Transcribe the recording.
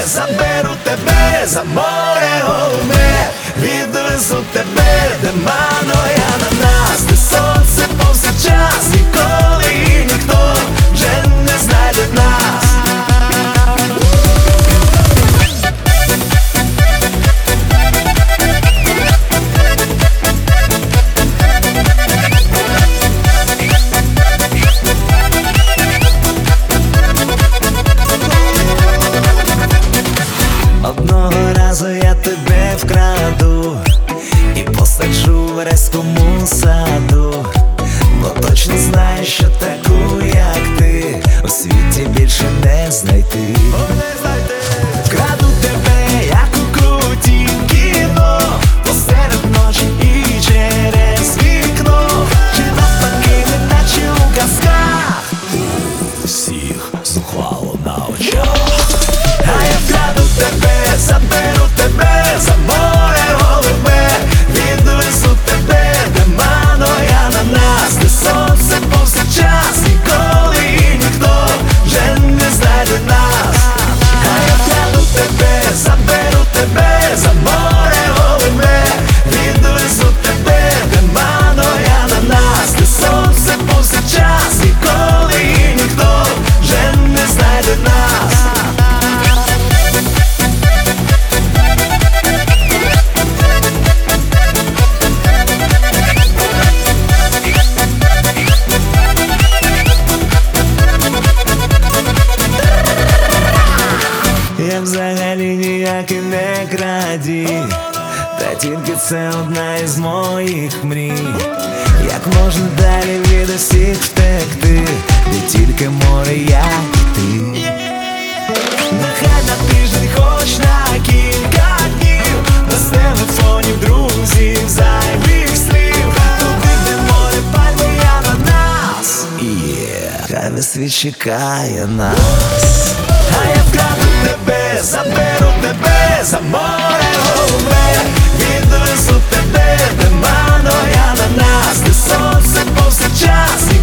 заберу тебе за море голубе, відвезу тебе, де мано я на нас, де сонце повсякчас, ніколи і ніхто вже не знайде нас. Одного разу я тебе вкраду і посаджу в райському саду, бо точно знаю, що таку, як ти, у світі більше не знайти. Вкраду тебе, як у крутім кіно, посеред ночі і через вікно, чи навпаки, неначе у казках, всіх зухвало на очах. А я вкраду тебе, заберу тебе за море голубе, відвезу тебе, де мано я на нас, де сонце повсякчас, ніколи і ніхто вже не знайде нас. А я вкраду тебе, заберу тебе за море голубе, відвезу тебе, де мано я на нас, де сонце повсякчас, ніколи і ніхто вже не знайде нас. Я взагалі ніякий не крадій, та тільки це одна із моїх мрій. Як можна далі від усіх втекти, де тільки море, як і ти. Нехай на тиждень, хоч на кілька днів, без телефонів, друзів, зайвих слів, туди, де море, пальми, я на нас. Хай весь світ чекає нас. А я вкраду тебе, заберу тебе за море голубе, відвезу тебе, де мано я на нас, де сонце повсякчас.